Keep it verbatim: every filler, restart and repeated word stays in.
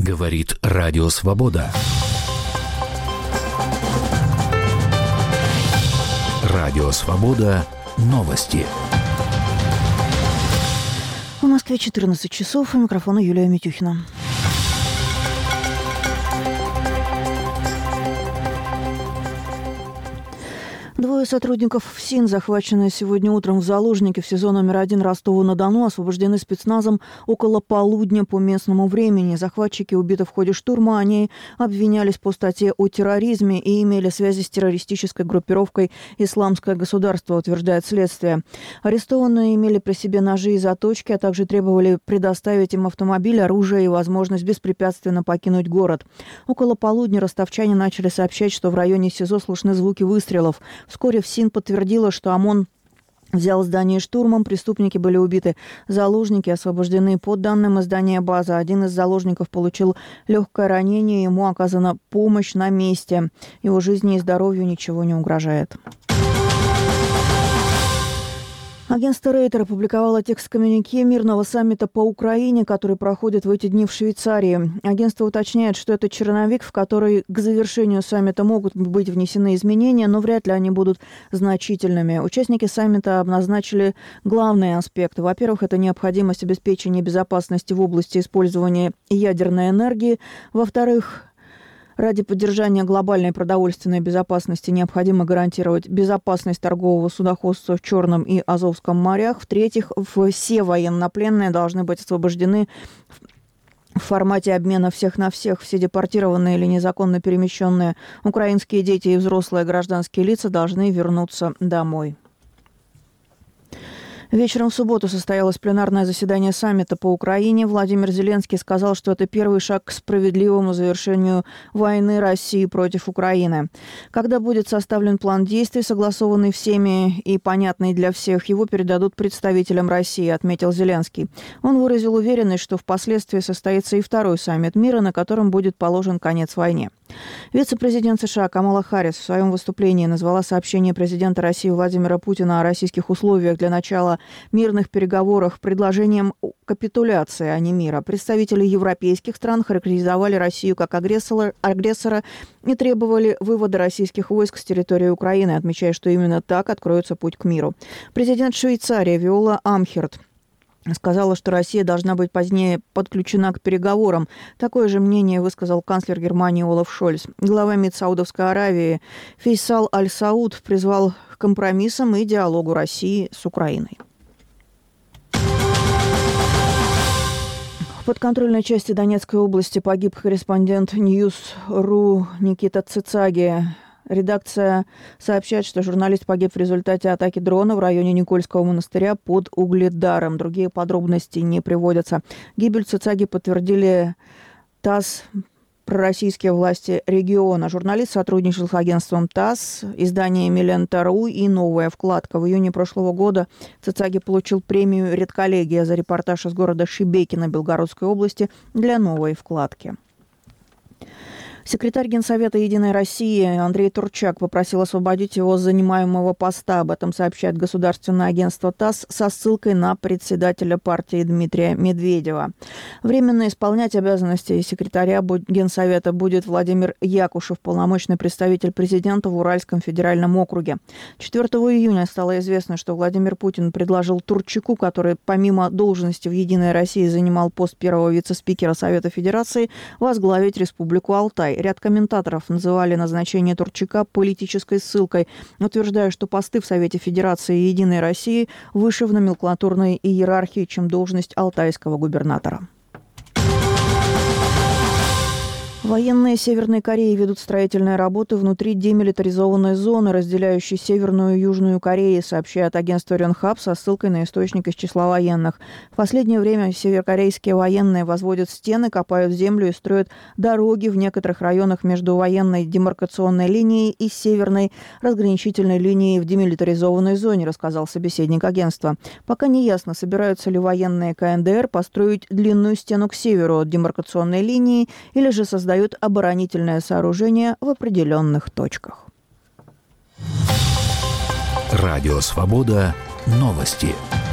Говорит Радио Свобода. Радио Свобода. Новости. В Москве четырнадцать часов. У микрофона Юлия Митюхина. Двое сотрудников ФСИН, захваченные сегодня утром в заложники в СИЗО номер один Ростова-на-Дону, освобождены спецназом около полудня по местному времени. Захватчики убиты в ходе штурма. Они обвинялись по статье о терроризме и имели связи с террористической группировкой «Исламское государство», утверждает следствие. Арестованные имели при себе ножи и заточки, а также требовали предоставить им автомобиль, оружие и возможность беспрепятственно покинуть город. Около полудня ростовчане начали сообщать, что в районе СИЗО слышны звуки выстрелов. Вскоре ФСИН подтвердила, что ОМОН взял здание штурмом, преступники были убиты. Заложники освобождены. По данным издания «База», один из заложников получил легкое ранение, ему оказана помощь на месте. Его жизни и здоровью ничего не угрожает. Агентство Рейтер опубликовало текст коммюнике мирного саммита по Украине, который проходит в эти дни в Швейцарии. Агентство уточняет, что это черновик, в который к завершению саммита могут быть внесены изменения, но вряд ли они будут значительными. Участники саммита обозначили главные аспекты. Во-первых, это необходимость обеспечения безопасности в области использования ядерной энергии. Во-вторых, ради поддержания глобальной продовольственной безопасности необходимо гарантировать безопасность торгового судоходства в Черном и Азовском морях. В-третьих, все военнопленные должны быть освобождены в формате обмена всех на всех. Все депортированные или незаконно перемещенные украинские дети и взрослые гражданские лица должны вернуться домой. Вечером в субботу состоялось пленарное заседание саммита по Украине. Владимир Зеленский сказал, что это первый шаг к справедливому завершению войны России против Украины. Когда будет составлен план действий, согласованный всеми и понятный для всех, его передадут представителям России, отметил Зеленский. Он выразил уверенность, что впоследствии состоится и второй саммит мира, на котором будет положен конец войне. Вице-президент США Камала Харрис в своем выступлении назвала сообщение президента России Владимира Путина о российских условиях для начала мирных переговоров предложением капитуляции, а не мира. Представители европейских стран характеризовали Россию как агрессора, агрессора и требовали вывода российских войск с территории Украины, отмечая, что именно так откроется путь к миру. Президент Швейцарии Виола Амхерт сказала, что Россия должна быть позднее подключена к переговорам. Такое же мнение высказал канцлер Германии Олаф Шольц. Глава МИД Саудовской Аравии Фейсал Аль-Сауд призвал к компромиссам и диалогу России с Украиной. В подконтрольной части Донецкой области погиб корреспондент Ньюс.ру Никита Цицаги. Редакция сообщает, что журналист погиб в результате атаки дрона в районе Никольского монастыря под Угледаром. Другие подробности не приводятся. Гибель Цицаги подтвердили ТАСС, пророссийские власти региона. Журналист сотрудничал с агентством ТАСС, изданиями «Лента.ру» и «Новая вкладка». В июне прошлого года Цицаги получил премию «Редколлегия» за репортаж из города Шебекино Белгородской области для «Новой вкладки». Секретарь Генсовета «Единой России» Андрей Турчак попросил освободить его с занимаемого поста. Об этом сообщает государственное агентство ТАСС со ссылкой на председателя партии Дмитрия Медведева. Временно исполнять обязанности секретаря Генсовета будет Владимир Якушев, полномочный представитель президента в Уральском федеральном округе. четвёртого июня стало известно, что Владимир Путин предложил Турчаку, который помимо должности в «Единой России» занимал пост первого вице-спикера Совета Федерации, возглавить Республику Алтай. Ряд комментаторов называли назначение Турчака политической ссылкой, утверждая, что посты в Совете Федерации и «Единой России» выше в номенклатурной иерархии, чем должность алтайского губернатора. Военные Северной Кореи ведут строительные работы внутри демилитаризованной зоны, разделяющей Северную и Южную Кореи, сообщает агентство Рёнхаб со ссылкой на источник из числа военных. В последнее время северокорейские военные возводят стены, копают землю и строят дороги в некоторых районах между военной демаркационной линией и северной разграничительной линией в демилитаризованной зоне, рассказал собеседник агентства. Пока не ясно, собираются ли военные КНДР построить длинную стену к северу от демаркационной линии или же создать оборонительное сооружение в определенных точках. Радио Свобода. Новости.